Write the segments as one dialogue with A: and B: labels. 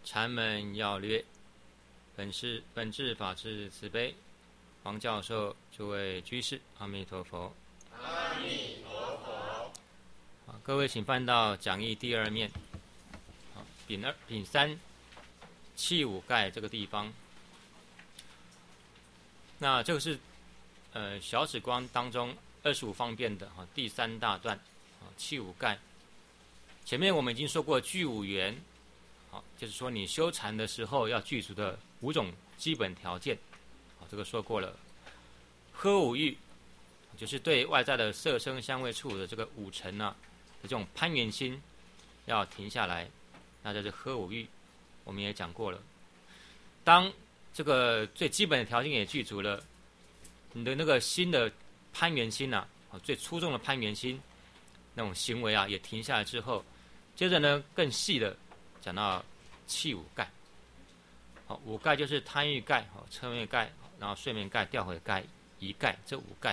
A: 禅门要略，本质法治慈悲。黄教授，诸位居士，阿弥陀佛。
B: 阿弥陀佛。
A: 各位请翻到讲义第2面，丙3气五盖这个地方。那这个是小止观当中25方便的第3大段气五盖。前面我们已经说过具五缘，就是说你修禅的时候要具足的5种基本条件，这个说过了。呵五欲，就是对外在的色声香味触的这个五尘的这种攀缘心要停下来，那这是呵五欲，我们也讲过了。当这个最基本的条件也具足了，你的那个心的攀缘心最粗重的攀缘心那种行为也停下来之后，接着呢更细的讲到气五盖。五盖就是贪欲盖、嗔恚盖，然后睡眠盖、掉悔盖、疑盖，这5盖。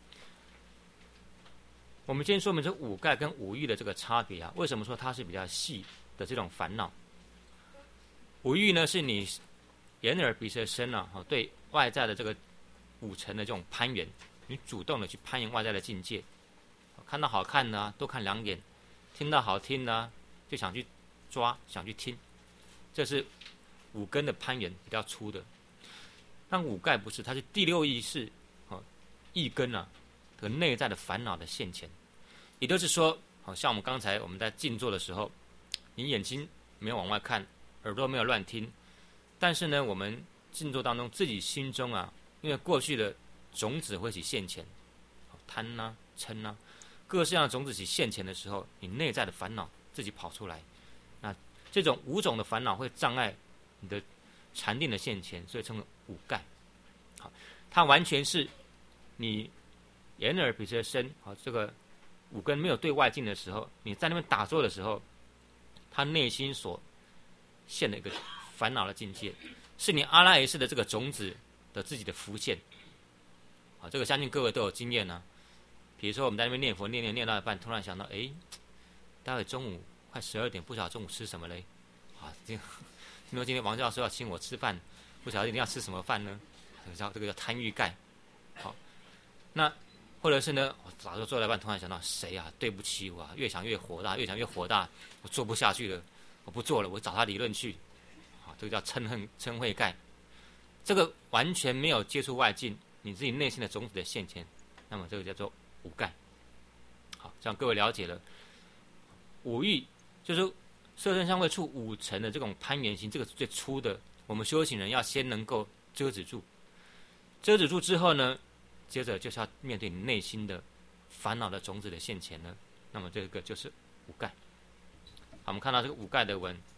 A: 我们今天说明这5盖跟五欲的这个差别为什么说它是比较细的这种烦恼？五欲呢是你眼耳鼻舌身对外在的这个五尘的这种攀缘，你主动的去攀缘外在的境界，看到好看的多看2眼，听到好听的就想去抓想去听，这是五根的攀缘比较粗的。但五盖不是，它是第6意识意根和内在的烦恼的现前。也就是说像我们刚才我们在静坐的时候，你眼睛没有往外看，耳朵没有乱听，但是呢我们静坐当中自己心中因为过去的种子会起现前，贪嗔各式各样的种子起现前的时候，你内在的烦恼自己跑出来，那这种5种的烦恼会障碍你的禅定的现前，所以称为五盖。它完全是你眼耳鼻舌身这个五根没有对外境的时候，你在那边打坐的时候，他内心所现的一个烦恼的境界，是你阿赖耶识的这个种子的自己的浮现。这个相信各位都有经验比如说我们在那边念佛念到一半，突然想到待会中午快12点，不晓得中午吃什么嘞？听说今天王教授要请我吃饭，不晓得一定要吃什么饭呢？这个叫贪欲盖。那或者是呢，我早就坐到一半，突然想到谁对不起我越想越火大，我做不下去了，我不做了，我找他理论去。这个叫嗔恚盖。这个完全没有接触外境，你自己内心的种子的现前，那么这个叫做五盖。好，这样各位了解了。五欲就是色声香味触5层的这种攀缘心，这个是最粗的。我们修行人要先能够遮止住之后呢，接着就是要面对你内心的烦恼的种子的现前呢，那么这个就是五盖。好，我们看到这个五盖的文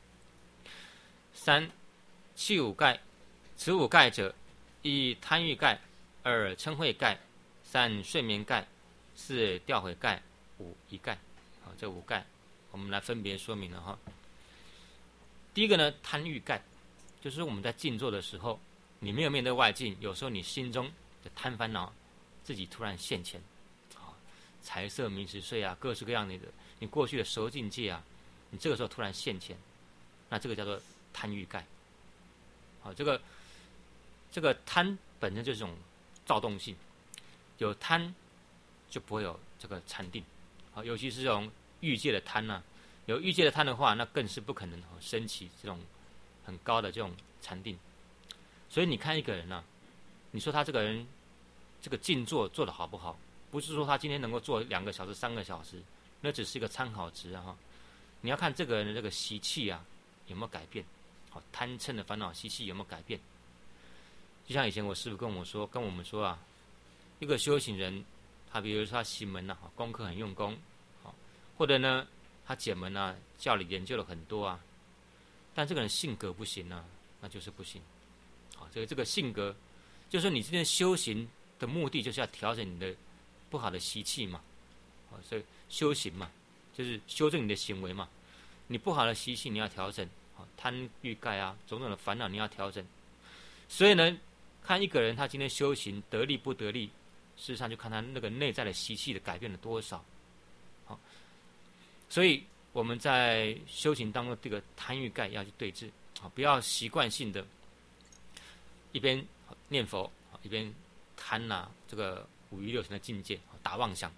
A: ：3气五盖，此五盖者：1贪欲盖，2嗔恚盖，3睡眠盖，4掉悔盖，5疑盖。好，这5盖我们来分别说明了第一个呢，贪欲盖，就是我们在静坐的时候，你没有面对外境，有时候你心中的贪烦恼自己突然现前，财色名食睡各式各样的你过去的熟境界你这个时候突然现前，那这个叫做贪欲盖。好，这个贪本身就是一种躁动性，有贪就不会有这个禅定。好，尤其是这种欲界的贪有欲界的贪的话，那更是不可能升起这种很高的这种禅定。所以你看一个人你说他这个人这个静坐做得好不好，不是说他今天能够做2个小时3个小时，那只是一个参考值你要看这个人的这个习气有没有改变，贪嗔的烦恼习气有没有改变。就像以前我师父跟我们说一个修行人，他比如说他行门功课很用功，或者呢他解门教理研究了很多但这个人性格不行那就是不行。好，这个性格就是说你今天修行的目的就是要调整你的不好的习气嘛。所以修行嘛，就是修正你的行为嘛。你不好的习气你要调整，贪欲盖种种的烦恼你要调整。所以呢，看一个人他今天修行得力不得力，事实上就看他那个内在的习气的改变了多少。所以我们在修行当中这个贪欲盖要去对治，不要习惯性的一边念佛一边贪这个五欲六尘的境界，打妄想。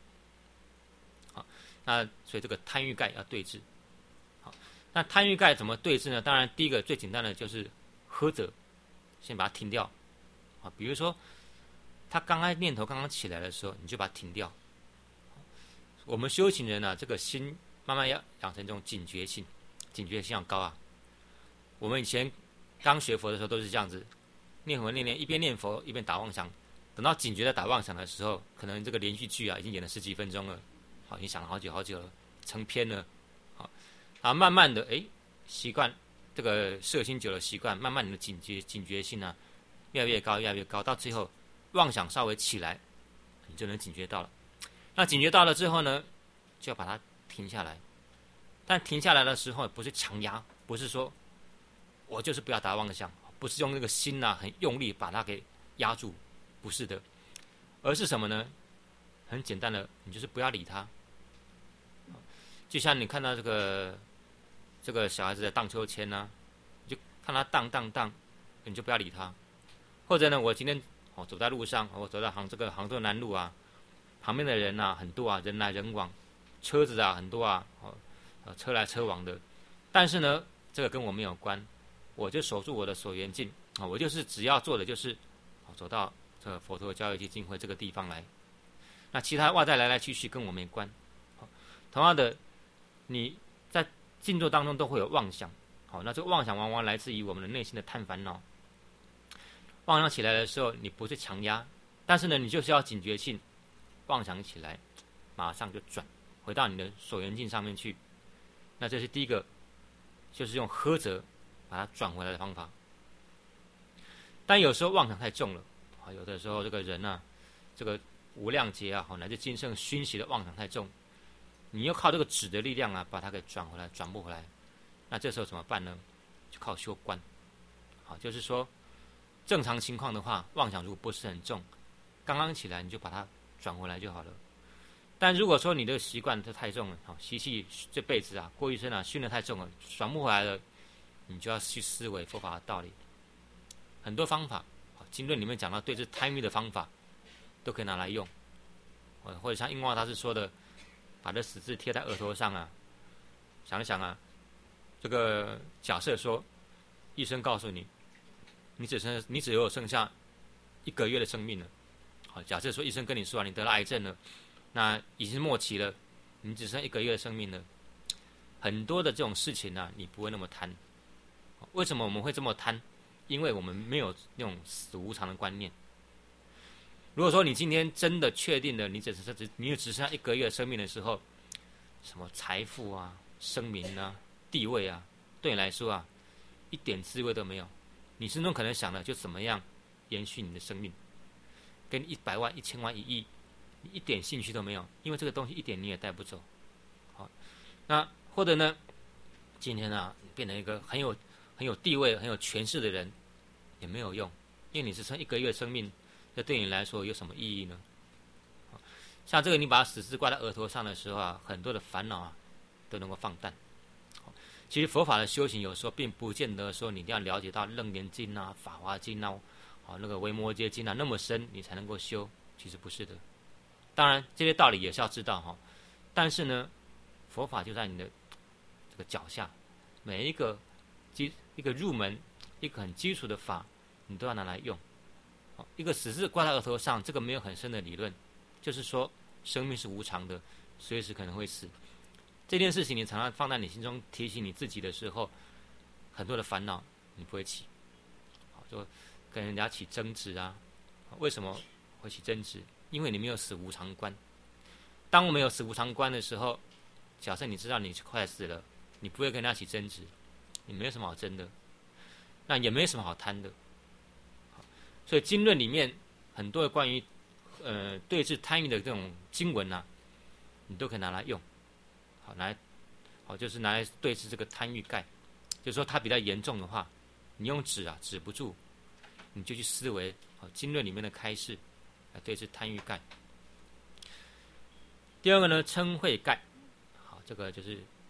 A: 那所以这个贪欲盖要对治。好，那贪欲盖怎么对治呢？当然，第一个最简单的就是呵责，先把它停掉。比如说他念头刚刚起来的时候，你就把它停掉。我们修行人这个心慢慢要养成这种警觉性，警觉性要高啊。我们以前刚学佛的时候都是这样子，念佛念一边念佛一边打妄想，等到警觉在打妄想的时候，可能这个连续剧已经演了10几分钟了，已经想了好久了，成篇了。然后慢慢的习惯这个摄心久了习惯，慢慢你的警觉性越来越高，越来越高，到最后妄想稍微起来，你就能警觉到了。那警觉到了之后呢，就要把它停下来。但停下来的时候，不是强压，不是说我就是不要打妄想，不是用那个心很用力把它给压住，不是的，而是什么呢？很简单的，你就是不要理它。就像你看到这个小孩子在荡秋千你就看他荡，你就不要理他。或者呢，我今天走在路上，我走到杭州南路旁边的人很多人来人往，车子很多车来车往的。但是呢，这个跟我没有关，我就守住我的所缘境我就是只要做的就是走到这个佛陀教育基金会这个地方来。那其他外在来来去去跟我没关。同样的，你在静坐当中都会有妄想，那这个妄想往往来自于我们的内心的贪烦恼。妄想起来的时候，你不是强压，但是呢，你就是要警觉性，妄想起来，马上就转回到你的所缘境上面去。那这是第一个，就是用呵责把它转回来的方法。但有时候妄想太重了，有的时候这个人这个无量劫乃至今生熏习的妄想太重，你又靠这个止的力量把它给转回来，转不回来。那这时候怎么办呢？就靠修观。就是说正常情况的话，妄想如果不是很重，刚刚起来你就把它转回来就好了。但如果说你的习惯太重了，习气这辈子过一生熏得太重了，转不回来了，你就要去思维佛法的道理。很多方法，经论里面讲到对治贪欲的方法，都可以拿来用。或者像印光大师说的，把这死字贴在额头上想一想这个假设说，医生告诉你，你只有剩下1个月的生命了。假设说医生跟你说你得了癌症了，那已经末期了，你只剩1个月的生命了。很多的这种事情你不会那么贪。为什么我们会这么贪？因为我们没有那种死无常的观念。如果说你今天真的确定了你只剩下1个月的生命的时候，什么财富声名地位对你来说一点滋味都没有。你心中可能想的就怎么样延续你的生命，跟100万、1000万、1亿，你一点兴趣都没有，因为这个东西一点你也带不走。那或者呢，今天你变成一个很有地位、很有权势的人，也没有用，因为你只剩1个月生命，这对你来说有什么意义呢？像这个，你把死字挂在额头上的时候很多的烦恼都能够放淡。其实佛法的修行有时候并不见得说你一定要了解到《楞严经》法华经那个《维摩诘经》那么深你才能够修，其实不是的。当然这些道理也是要知道但是呢，佛法就在你的这个脚下，每一个入门，一个很基础的法，你都要拿来用。一个死字挂在额头上，这个没有很深的理论，就是说生命是无常的，随时可能会死。这件事情你常常放在你心中提醒你自己的时候，很多的烦恼你不会起。就跟人家起争执为什么会起争执？因为你没有死无常观。当我们有死无常观的时候，假设你知道你快死了，你不会跟人家起争执，你没有什么好争的，那也没什么好贪的。所以经论里面很多的关于对治贪欲的这种经文你都可以拿来用。就是拿来对治这个贪欲盖。就是说它比较严重的话，你用止不住，你就去思维经论里面的开示来对治贪欲盖。第二个呢，嗔恚盖。这个就是打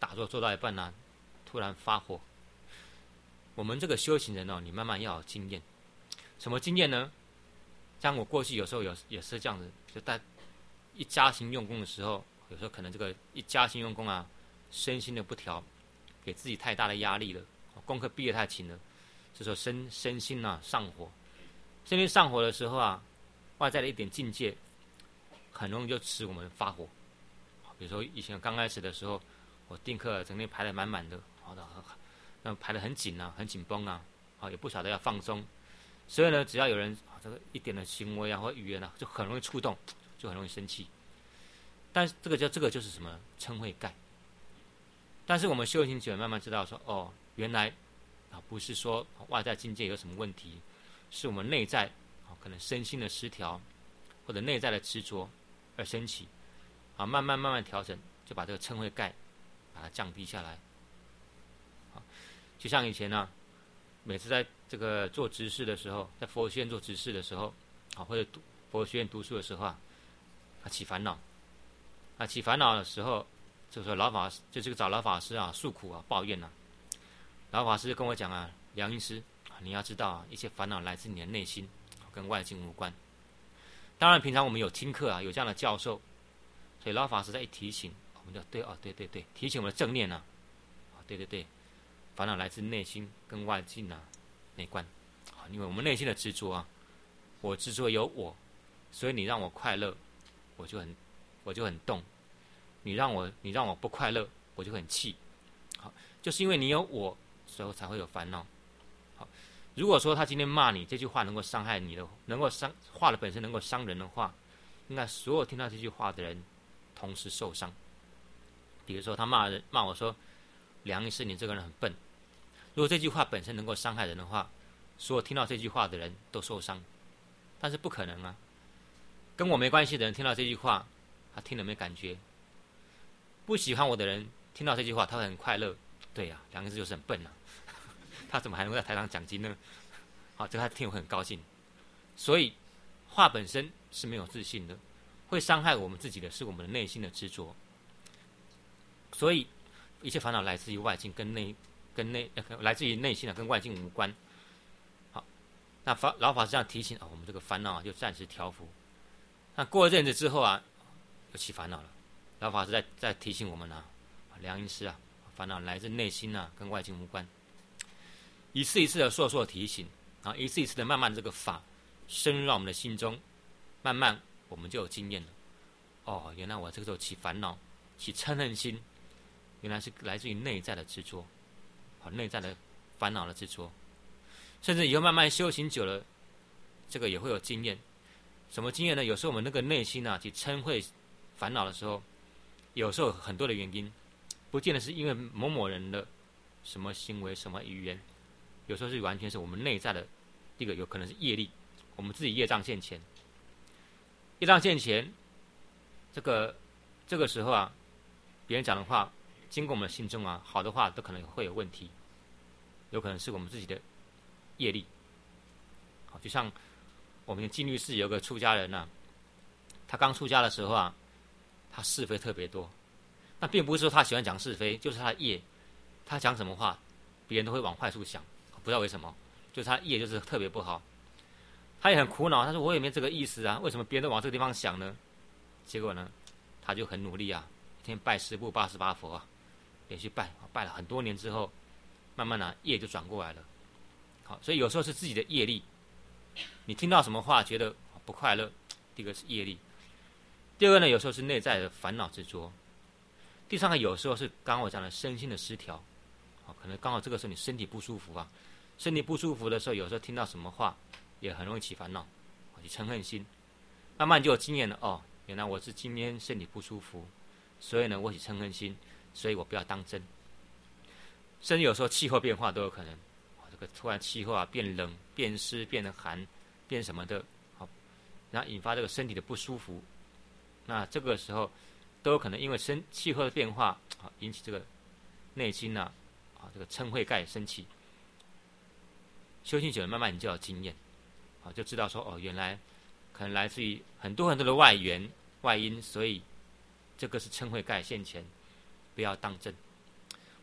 A: 打坐做到一半呢，突然发火。我们这个修行人哦，你慢慢要有经验。什么经验呢？像我过去有时候也是这样子，就在一加行用功的时候，有时候可能这个一加行用功啊，身心的不调，给自己太大的压力了，功课逼得太勤了，这时候身心啊上火，身心上火的时候啊，外在的一点境界，很容易就使我们发火。比如说以前刚开始的时候，我定课整天排得满满的，好的，那排得很紧啊，很紧绷啊，也不晓得要放松，所以呢，只要有人这个一点的行为啊或语言啊，就很容易触动，就很容易生气。但是这个就是什么嗔恚盖。但是我们修行者慢慢知道说，哦，原来不是说外在境界有什么问题，是我们内在可能身心的失调或者内在的执着而升起，慢慢调整，就把这个嗔恚盖把它降低下来。就像以前每次在这个做执事的时候，在佛学院做执事的时候，或者佛学院读书的时候起烦恼，起烦恼的时候，这个时候就找老法师诉苦抱怨老法师跟我讲梁医师，你要知道一切烦恼来自你的内心，跟外境无关。当然平常我们有听课有这样的教授，所以老法师在一提醒，我们就对，提醒我们的正念对，烦恼来自内心跟外境内观。因为我们内心的执着我执着有我，所以你让我快乐，我就很动；你让我不快乐，我就很气。就是因为你有我，所以才会有烦恼。如果说他今天骂你这句话能够伤害你的，话的本身能够伤人的话，应该所有听到这句话的人同时受伤。比如说他骂我说，梁医师你这个人很笨。如果这句话本身能够伤害人的话，所有听到这句话的人都受伤。但是不可能跟我没关系的人听到这句话，他听了没感觉。不喜欢我的人听到这句话，他会很快乐。对呀，梁医师就是很笨他怎么还能在台上讲经呢？这个他听我很高兴。所以话本身是没有自信的，会伤害我们自己的是我们的内心的执着。所以一切烦恼来自于外境，来自于内心跟外境无关。好，那老法师这样提醒我们这个烦恼就暂时调伏。那过一阵子之后又起烦恼了。老法师在提醒我们梁医师烦恼来自内心跟外境无关。一次一次的说提醒，然后一次一次的慢慢这个法深入到我们的心中，慢慢我们就有经验了。原来我这个时候起烦恼、起嗔恨心，原来是来自于内在的执着，内在的烦恼的执着。甚至以后慢慢修行久了，这个也会有经验。什么经验呢？有时候我们那个内心起嗔恚烦恼的时候，有时候很多的原因，不见得是因为某某人的什么行为、什么语言，有时候是完全是我们内在的，第一个有可能是业力，我们自己业障现前。业障现前，这个时候别人讲的话，经过我们的心中好的话都可能会有问题，有可能是我们自己的业力。就像我们的净律寺有个出家人他刚出家的时候他是非特别多。那并不是说他喜欢讲是非，就是他的业，他讲什么话，别人都会往坏处想，不知道为什么，就是他的业就是特别不好。他也很苦恼，他说我也没这个意思为什么别人都往这个地方想呢？结果呢，他就很努力一天拜10部88佛连续拜了很多年之后，慢慢业就转过来了。所以有时候是自己的业力，你听到什么话觉得不快乐，第一个是业力，第二个呢，有时候是内在的烦恼执着，第三个有时候是刚刚我讲的身心的失调，可能刚好这个时候你身体不舒服身体不舒服的时候，有时候听到什么话也很容易起烦恼，起嗔恨心，慢慢就有经验了原来我是今天身体不舒服，所以呢我起嗔恨心，所以我不要当真。甚至有时候气候变化都有可能，这个突然气候变冷、变湿、变寒、变什么的，然后引发这个身体的不舒服。那这个时候都有可能因为气候的变化引起这个内心这个嗔恚盖升起。修行久了，慢慢你就有经验，就知道说原来可能来自于很多很多的外缘外因，所以这个是嗔恚盖现前，不要当真。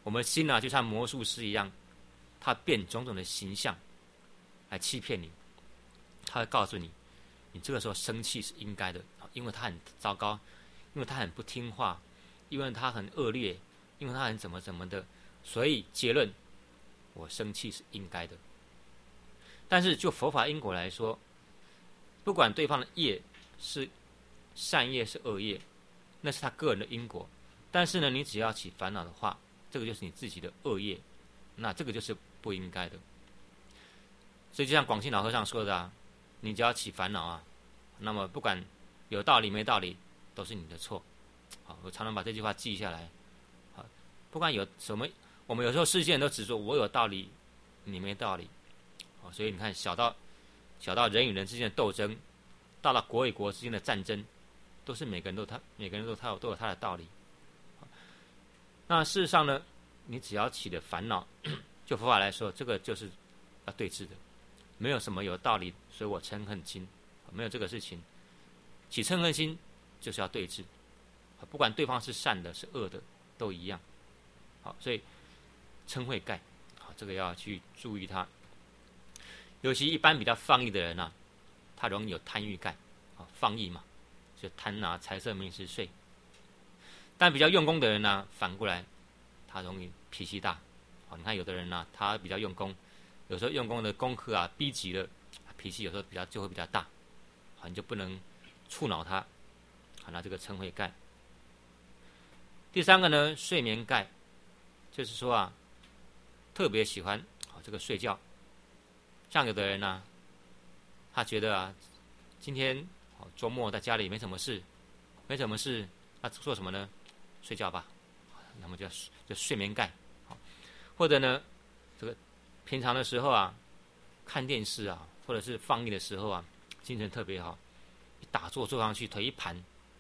A: 我们心就像魔术师一样，他变种种的形象来欺骗你。他会告诉你，你这个时候生气是应该的，因为他很糟糕，因为他很不听话，因为他很恶劣，因为他很怎么怎么的，所以结论，我生气是应该的。但是就佛法因果来说，不管对方的业是善业是恶业，那是他个人的因果。但是呢，你只要起烦恼的话，这个就是你自己的恶业，那这个就是不应该的。所以就像广信老和尚说的你只要起烦恼那么不管有道理没道理，都是你的错。我常常把这句话记下来。不管有什么，我们有时候世间人都只说我有道理，你没道理。所以你看，小到人与人之间的斗争，到了国与国之间的战争，都是每个人都有他的道理。那事实上呢，你只要起的烦恼，就佛法来说，这个就是要对峙的，没有什么有道理，所以我嗔恨心，没有这个事情。起嗔恨心就是要对峙，不管对方是善的是恶的，都一样。所以嗔恚盖，这个要去注意它。尤其一般比较放逸的人他容易有贪欲盖，放逸嘛，就贪财色名食睡。但比较用功的人反过来，他容易脾气大。你看有的人他比较用功，有时候用功的功课逼急了，脾气有时候就会比较大，你就不能触恼他。那这个嗔恚盖。第三个呢，睡眠盖，就是说特别喜欢这个睡觉。像有的人他觉得今天周末在家里没什么事，他做什么呢？睡觉吧。那么就睡眠盖。或者呢，这个平常的时候看电视或者是放逸的时候精神特别好，一打坐上去，腿一盘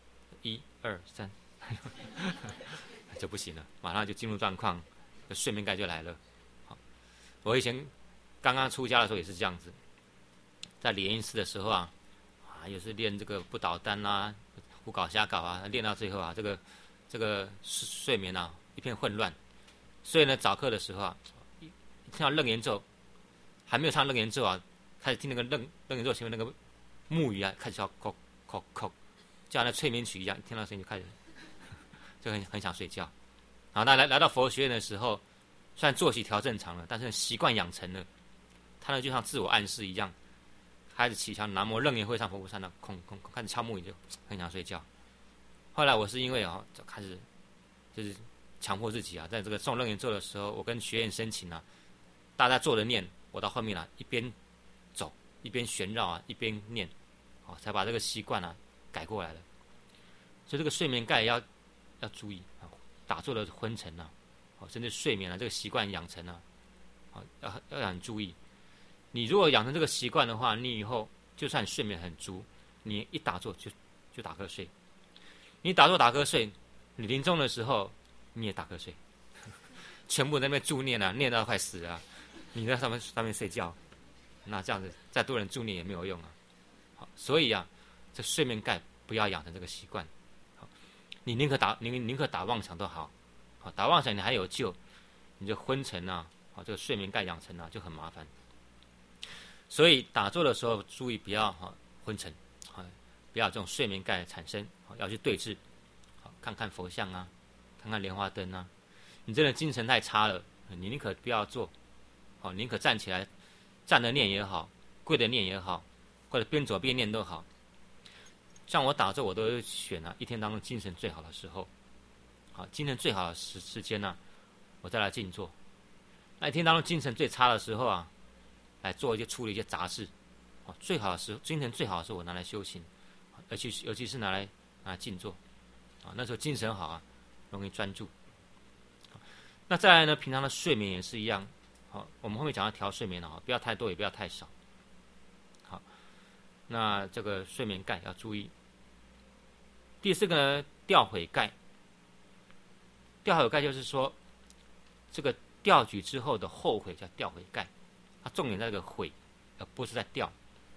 A: ，1、2、3，就不行了，马上就进入状况，睡眠盖就来了。我以前刚刚出家的时候也是这样子，在莲因寺的时候也是练这个不倒单胡搞瞎搞练到最后这个睡眠一片混乱。所以呢，早课的时候一听到楞严咒，还没有唱楞严咒开始听那个楞严咒前面那个木鱼开始要叩叩叩，就像那催眠曲一样，听到声音就开始就很想睡觉。然后来到佛学院的时候，虽然作息调正常了，但是习惯养成了，他就像自我暗示一样，开始起床，南无楞严会上佛菩萨空开始敲木鱼，就很想睡觉。后来我是因为就开始就是强迫自己在这个诵楞严咒的时候，我跟学院申请大家坐着念，我到后面一边走一边旋绕一边念，才把这个习惯改过来了。所以这个睡眠盖要注意打坐的昏沉甚至睡眠这个习惯养成要很注意。你如果养成这个习惯的话，你以后就算睡眠很足，你一打坐就打瞌睡。你打坐打瞌睡，你临终的时候你也打瞌睡，全部在那边助念念到快死了你在上面睡觉，那这样子再多人助念也没有用所以这睡眠盖不要养成这个习惯。你宁可打妄想都好，打妄想你还有救，你这昏沉这个睡眠盖养成就很麻烦。所以打坐的时候注意不要昏沉，不要这种睡眠盖产生，要去对峙，看看佛像看看莲花灯你真的精神太差了，你宁可不要做，宁可站起来，站着念也好，跪着念也好，或者边走边念都好。像我打坐，我都选一天当中精神最好的时候，精神最好的时间我再来静坐。那一天当中精神最差的时候来处理一些杂事，最好的时候，精神最好的时候我拿来修行，尤其是拿来静坐，那时候精神好容易专注。那再来呢，平常的睡眠也是一样，我们后面讲到调睡眠不要太多也不要太少。好，那这个睡眠盖要注意。第四个呢，调悔盖。调悔盖就是说，这个调举之后的后悔叫调悔盖，它重点在这个悔，而不是在调。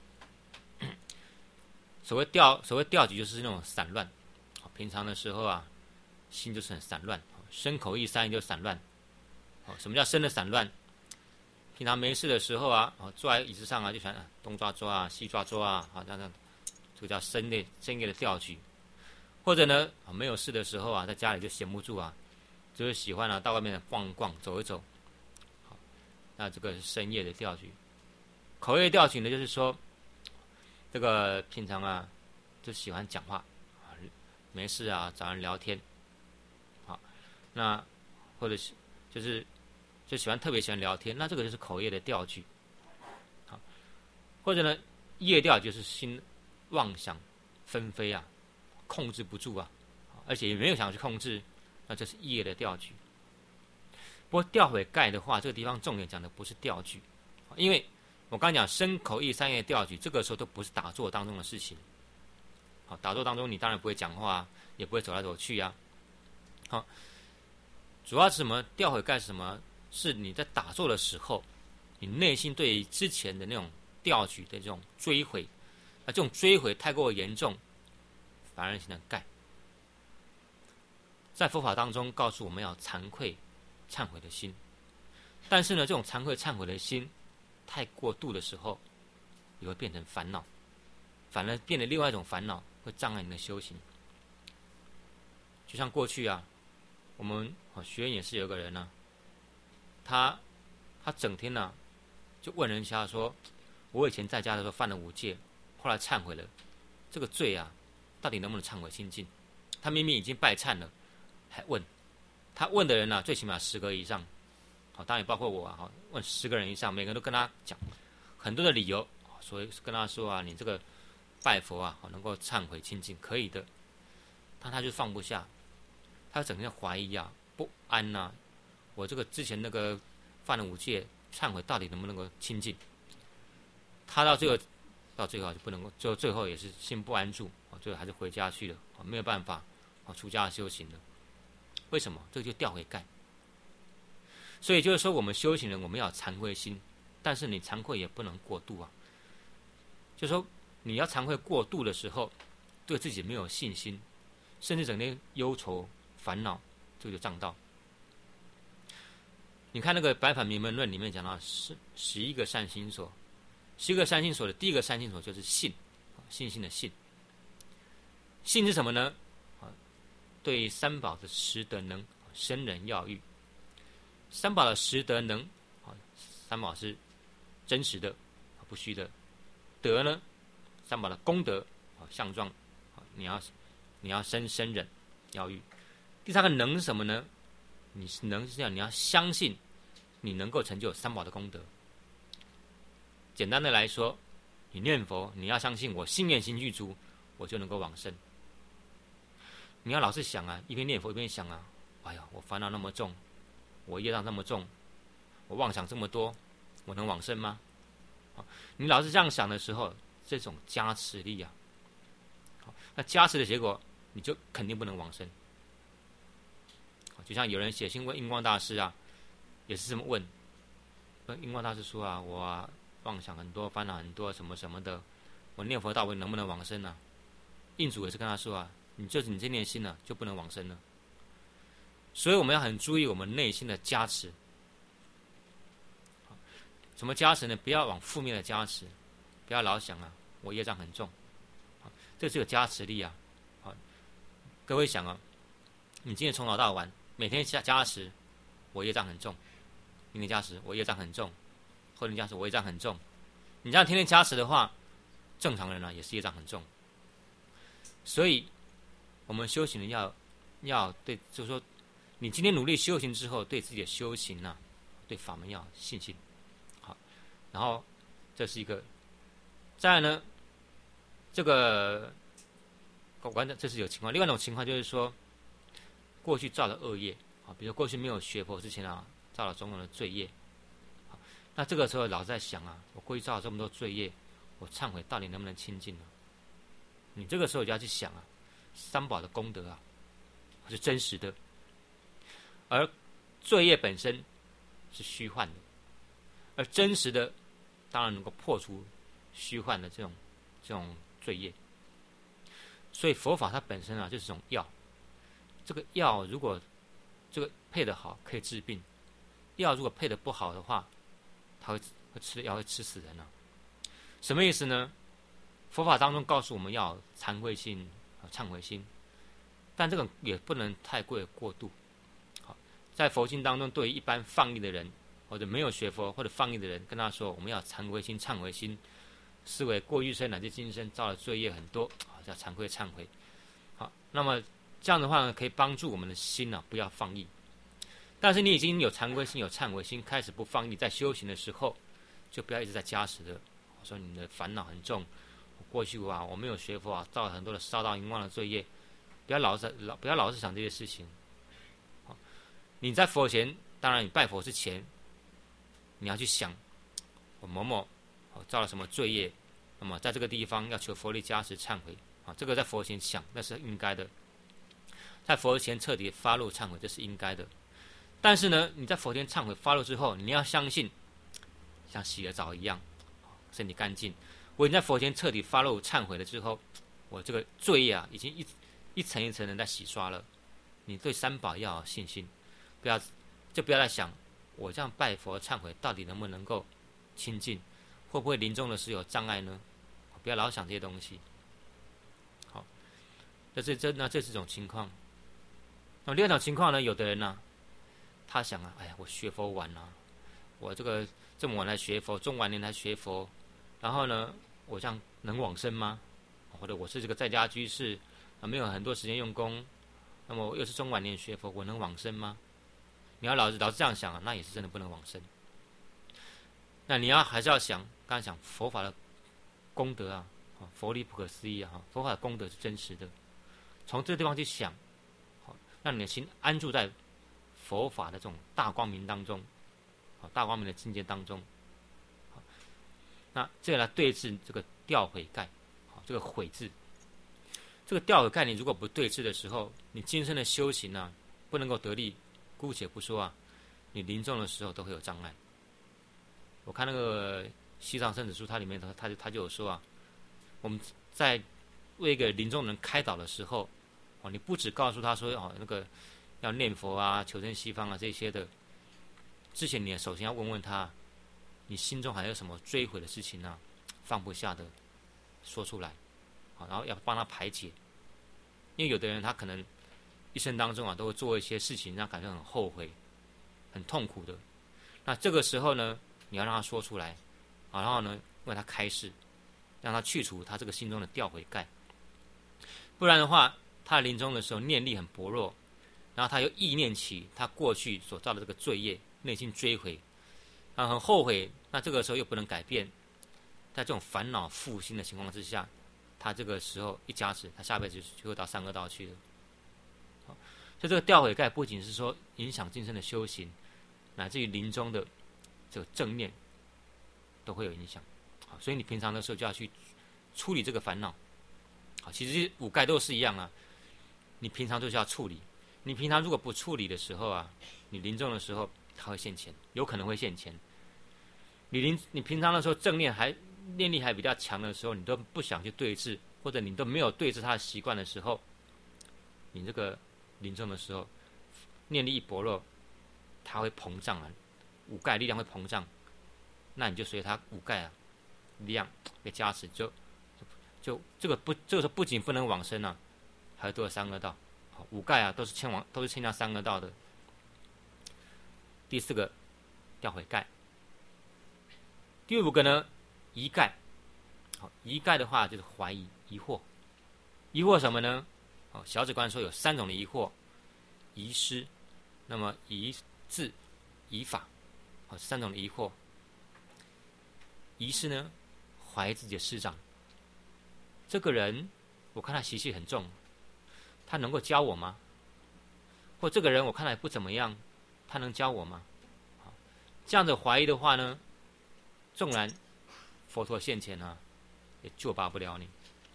A: 所谓调举就是那种散乱，平常的时候心就是很散乱，身口意三业就散乱， 什么叫身的散乱？平常没事的时候啊，坐在椅子上啊，就喜欢东抓抓啊，西抓抓啊，这样，这个叫深夜的调举。或者呢，没有事的时候啊，在家里就闲不住啊，就是喜欢到外面逛一逛、走一走。好，那这个是深夜的调举。口业调举呢，就是说，这个平常啊，就喜欢讲话，没事啊找人聊天。好，那或者是就特别喜欢聊天，那这个就是口业的调举。好，或者呢，业调就是心妄想纷飞啊，控制不住啊，而且也没有想去控制，那这是业的调举。不过调毁盖的话，这个地方重点讲的不是调举，因为我刚讲身口意三业调举，这个时候都不是打坐当中的事情。好，打坐当中你当然不会讲话啊，也不会走来走去啊。好，主要是什么？调毁盖是什么？是你在打坐的时候，你内心对于之前的那种调举的这种追悔，那这种追悔太过严重，反而形成盖。在佛法当中告诉我们要惭愧、忏悔的心，但是呢，这种惭愧、忏悔的心太过度的时候，也会变成烦恼，反而变得另外一种烦恼，会障碍你的修行。就像过去啊，我们学院也是有个人呢、他整天呢、就问人家说，我以前在家的时候犯了5戒，后来忏悔了，这个罪啊，到底能不能忏悔清净？他明明已经拜忏了，还问。他问的人呢、最起码10个以上，好，当然也包括我啊，问10个人以上，每个人都跟他讲很多的理由，所以跟他说啊，你这个拜佛啊，能够忏悔清净，可以的。但他就放不下，他整天怀疑啊，不安啊，我这个之前那个犯了5戒，忏悔到底能不能够清净？他到最后就不能够，最后也是心不安住，最后还是回家去了，没有办法，出家修行了。为什么？这个就调回盖。所以就是说，我们修行人，我们要有惭愧心，但是你惭愧也不能过度啊。就是说，你要惭愧过度的时候，对自己没有信心，甚至整天忧愁烦恼，这个就障道。你看那个《百法明门论》里面讲到11个善心所，11个善心所的第一个善心所就是信，信心的信。信是什么呢？对三宝的十德能，生人要欲。三宝的十德能，三宝是真实的，不虚的。德呢，三宝的功德，相状，你要生忍要欲。第三个能是什么呢？你能是这样，你要相信你能够成就三宝的功德。简单的来说，你念佛，你要相信我信愿行具足，我就能够往生。你要老是想啊，一边念佛一边想啊，哎呀，我烦恼那么重，我业障那么重，我妄想这么多，我能往生吗？你老是这样想的时候，这种加持力啊，那加持的结果，你就肯定不能往生。就像有人写信问印光大师啊，也是这么问。印光大师说啊，我啊妄想很多，烦恼很多，什么什么的，我念佛到底能不能往生啊？印主也是跟他说啊，你这念心呢，就不能往生了。所以我们要很注意我们内心的加持。什么加持呢？不要往负面的加持，不要老想啊，我业障很重，这是有加持力啊。各位想啊，你今天从早到晚每天加持，我业障很重；明天加持，我业障很重；后天加持，我业障很重。你这样天天加持的话，正常人呢也是业障很重。所以，我们修行人要对，就是说，你今天努力修行之后，对自己的修行啊，对法门要有信心。好，然后这是一个，再来呢，这个这是有情况。另外一种情况就是说，过去造的恶业啊，比如过去没有学佛之前啊，造了种种的罪业。那这个时候老在想啊，我过去造了这么多罪业，我忏悔到底能不能清净呢？你这个时候就要去想啊，三宝的功德啊，是真实的，而罪业本身是虚幻的，而真实的当然能够破除虚幻的这种罪业。所以佛法它本身啊就是一种药，这个药如果这个配得好，可以治病； 药如果配的不好的话，他会吃药会吃死人啊。什么意思呢？佛法当中告诉我们要惭愧心、忏悔心，但这个也不能太过度。好，在佛经当中，对于一般放逸的人，或者没有学佛或者放逸的人，跟他说我们要惭愧心、忏悔心，视为过去生乃至今生造的罪业很多，叫惭愧忏悔。好，那么这样的话呢，可以帮助我们的心不要放逸。但是你已经有惭愧心、有忏悔心，开始不放逸，在修行的时候，就不要一直在加持的。我说你的烦恼很重，过去我没有学佛造了很多的杀盗淫妄的罪业，不要老是想这些事情。好，你在佛前，当然你拜佛之前，你要去想我某某造了什么罪业，那么在这个地方要求佛力加持忏悔这个在佛前想那是应该的，在佛前彻底发露忏悔，这是应该的。但是呢，你在佛前忏悔发露之后，你要相信，像洗了澡一样，身体干净。我已经在佛前彻底发露忏悔了之后，我这个罪业已经一层一层的在洗刷了。你对三宝要有信心，不要再想我这样拜佛忏悔到底能不能够亲近，会不会临终的时候有障碍呢？不要老想这些东西。好，这是一种情况。那么第二种情况呢，有的人呢，他想哎呀，我学佛晚了，我这么晚来学佛，中晚年来学佛，然后呢，我这样能往生吗？或者我是这个在家居士没有很多时间用功，那么我又是中晚年学佛，我能往生吗？你要老是这样想那也是真的不能往生。那你还是要想，刚才讲佛法的功德佛力不可思议佛法的功德是真实的，从这个地方去想，让你的心安住在佛法的这种大光明当中，大光明的境界当中。那这个来对治这个掉悔盖，这个悔字，这个掉悔盖，你如果不对治的时候，你今生的修行不能够得力，姑且不说你临终的时候都会有障碍。我看那个西藏圣旨书，它里面他就有说我们在为一个临终人开导的时候，你不只告诉他说那个要念佛求生西方这些的，之前你首先要问问他，你心中还有什么追悔的事情放不下的，说出来，然后要帮他排解。因为有的人他可能一生当中都会做一些事情，让他感觉很后悔、很痛苦的。那这个时候呢，你要让他说出来，然后呢，为他开示，让他去除他这个心中的掉悔盖。不然的话，他临终的时候念力很薄弱，然后他又忆念起他过去所造的这个罪业，内心追悔，很后悔。那这个时候又不能改变，在这种烦恼负心的情况之下，他这个时候一加持，他下辈子就会到三恶道去了。所以这个掉悔盖不仅是说影响今生的修行，乃至于临终的这个正念都会有影响。所以你平常的时候就要去处理这个烦恼。其实五盖都是一样你平常就是要处理。你平常如果不处理的时候你临终的时候它会现前，有可能会现前。你平常的时候正念念力还比较强的时候，你都不想去对治，或者你都没有对治他的习惯的时候，你这个临终的时候念力一薄弱，它会膨胀五盖力量会膨胀，那你就随他五盖力量被加持，就这个时候不仅不能往生还会堕三恶道。五盖都是牵向三恶道的。第四个掉悔盖。第五个呢，疑盖。疑盖的话就是怀疑、疑惑。疑惑什么呢？小止观说有三种的疑惑：疑师，那么疑智、疑法。三种的疑惑。疑师呢，怀疑自己的师长。这个人，我看他习气很重，他能够教我吗？或这个人我看他也不怎么样，他能教我吗？这样的怀疑的话呢，纵然佛陀现前也救拔不了你。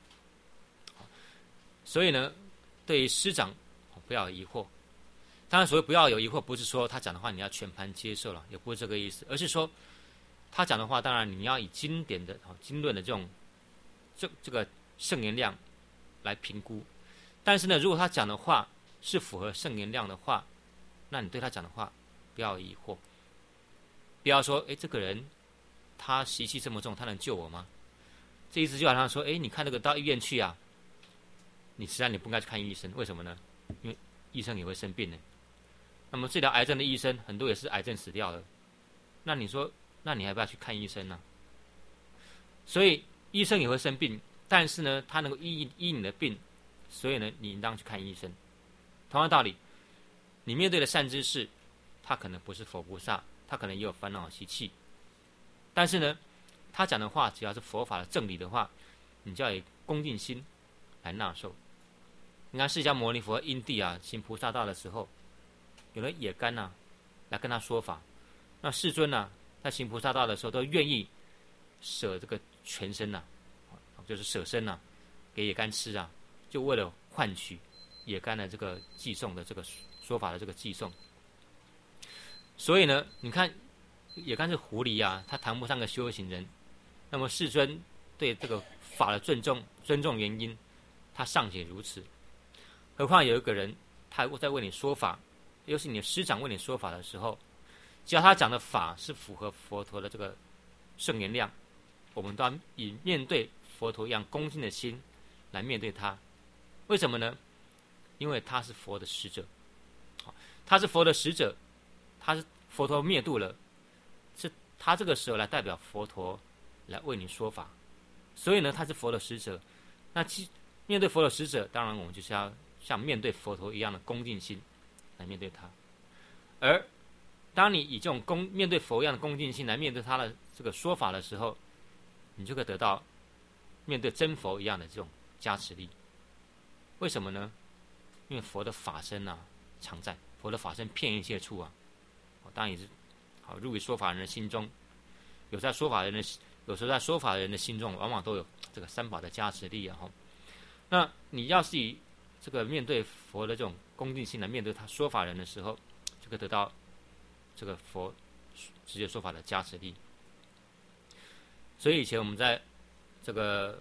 A: 所以呢，对于师长不要有疑惑。当然，所谓不要有疑惑，不是说他讲的话你要全盘接受了，也不是这个意思，而是说他讲的话，当然你要以经典的经论的这个圣言量来评估。但是呢，如果他讲的话是符合圣言量的话，那你对他讲的话不要有疑惑。 不要说，这个人他习气这么重，他能救我吗？这意思就好像说，你看那个到医院去啊，你实际上你不应该去看医生，为什么呢？因为医生也会生病呢。那么治疗癌症的医生很多也是癌症死掉了，那你说，那你还不要去看医生呢？所以医生也会生病，但是呢，他能够医你的病，所以呢，你应当去看医生。同样道理，你面对的善知识，他可能不是佛菩萨，他可能也有烦恼习气，但是呢，他讲的话只要是佛法的正理的话，你就要以恭敬心来纳受。你看释迦牟尼佛因地啊行菩萨道的时候，有人也干啊来跟他说法，那世尊啊在行菩萨道的时候都愿意舍这个全身呐，就是舍身呐，给野干吃啊，就为了换取野干的这个寄送的这个说法的这个寄送。所以呢，你看野干是狐狸啊，他谈不上个修行人。那么世尊对这个法的尊重原因，他尚且如此，何况有一个人他在为你说法，又是你的师长为你说法的时候，只要他讲的法是符合佛陀的这个圣言量，我们都要以面对佛陀一样恭敬的心来面对他。为什么呢？因为他是佛的使者，他是佛的使者，他是佛陀灭度了，是他这个时候来代表佛陀来为你说法，所以呢，他是佛的使者。那面对佛的使者，当然我们就是要像面对佛陀一样的恭敬心来面对他。而当你以这种面对佛一样的恭敬心来面对他的这个说法的时候，你就可以得到面对真佛一样的这种加持力。为什么呢？因为佛的法身啊常在，佛的法身遍一切处啊。当然也是好入于说法人的心中，有时候在说法人的心中，往往都有这个三宝的加持力啊。那你要是以这个面对佛的这种恭敬心来面对他说法人的时候，就可以得到这个佛直接说法的加持力。所以以前我们在这个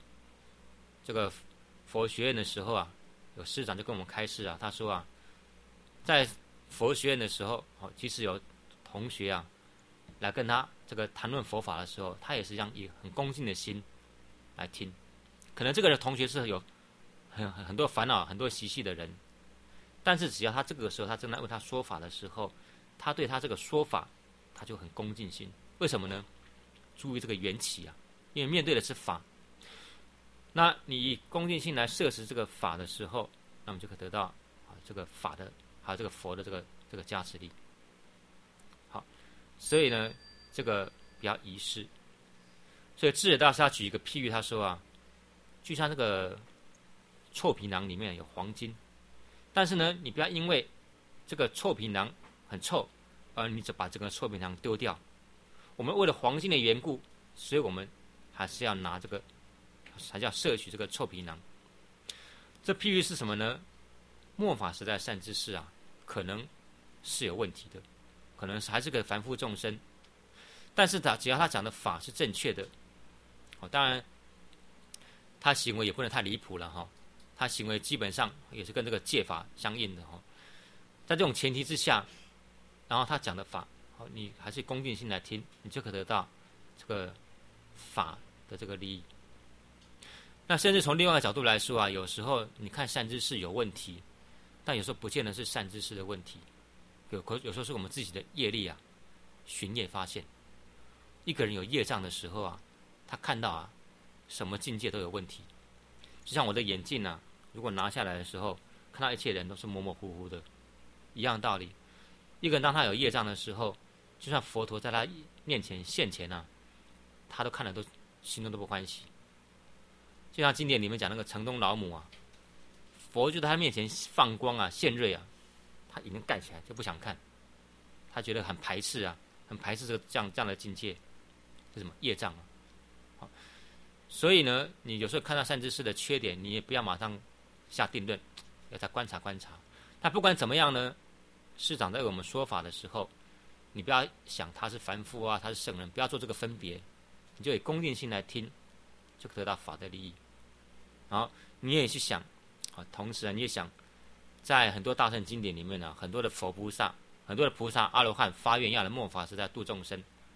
A: 佛学院的时候啊，有师长就跟我们开示啊，他说啊，在佛学院的时候，即使有同学啊来跟他这个谈论佛法的时候，他也是以很恭敬的心来听。可能这个人同学是有很多烦恼、很多习气的人，但是只要他这个时候他正在为他说法的时候，他对他这个说法他就很恭敬心。为什么呢？注意这个缘起啊，因为面对的是法。那你以恭敬心来摄持这个法的时候，那么就可以得到这个法的还有这个佛的这个加持力。好，所以呢，这个比较仪式。所以智者大师他举一个譬喻，他说啊，就像这个臭皮囊里面有黄金，但是呢，你不要因为这个臭皮囊很臭，而你只把这个臭皮囊丢掉。我们为了黄金的缘故，所以我们还是要拿这个，还是要摄取这个臭皮囊。这譬喻是什么呢？末法时代善知识啊，可能是有问题的，可能还是个凡夫众生，但是只要他讲的法是正确的，当然他行为也不能太离谱了哈，他行为基本上也是跟这个戒法相应的哈。在这种前提之下，然后他讲的法，你还是恭敬心来听，你就可得到这个法的这个利益。那甚至从另外一个角度来说啊，有时候你看善知识有问题，但有时候不见得是善知识的问题，有时候是我们自己的业力啊，巡业发现。一个人有业障的时候啊，他看到啊，什么境界都有问题。就像我的眼镜啊，如果拿下来的时候，看到一切人都是模模糊糊的，一样道理。一个人当他有业障的时候，就算佛陀在他面前现前啊，他都看了都心中都不欢喜。就像经典里面讲那个城东老母啊，佛就在他面前放光啊、现瑞啊，他已经盖起来就不想看，他觉得很排斥啊，很排斥这样的境界，是什么业障啊？好，所以呢，你有时候看到善知识的缺点，你也不要马上下定论，要再观察观察。但不管怎么样呢，师长在为我们说法的时候，你不要想他是凡夫啊，他是圣人，不要做这个分别，你就以恭敬心来听，就得到法的利益。然后你也去想，同时你也想，在很多大乘经典里面呢，很多的佛菩萨、很多的菩萨、阿罗汉发愿要来末法时代度众生，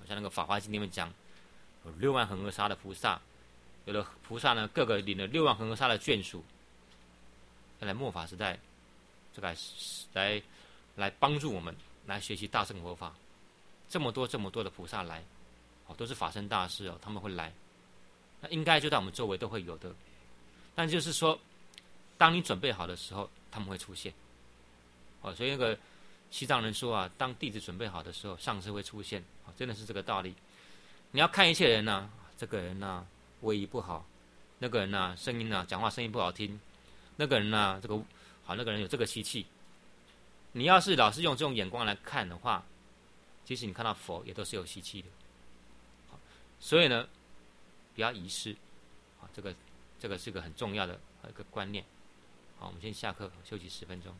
A: 像那个《法华经》里面讲，有6万恒河沙的菩萨，有的菩萨呢，各个领了6万恒河沙的眷属，要来末法时代，这个来帮助我们来学习大乘佛法。这么多的菩萨来，都是法身大士他们会来，那应该就在我们周围都会有的。但就是说，当你准备好的时候，他们会出现。所以那个西藏人说当弟子准备好的时候，上师会出现。真的是这个道理。你要看一切人这个人威仪不好，那个人声音讲话声音不好听，那个人这个那个人有这个习气。你要是老是用这种眼光来看的话，其实你看到佛也都是有习气的。所以呢，不要遗失。这个是个很重要的一个观念。好，我们先下课休息10分钟。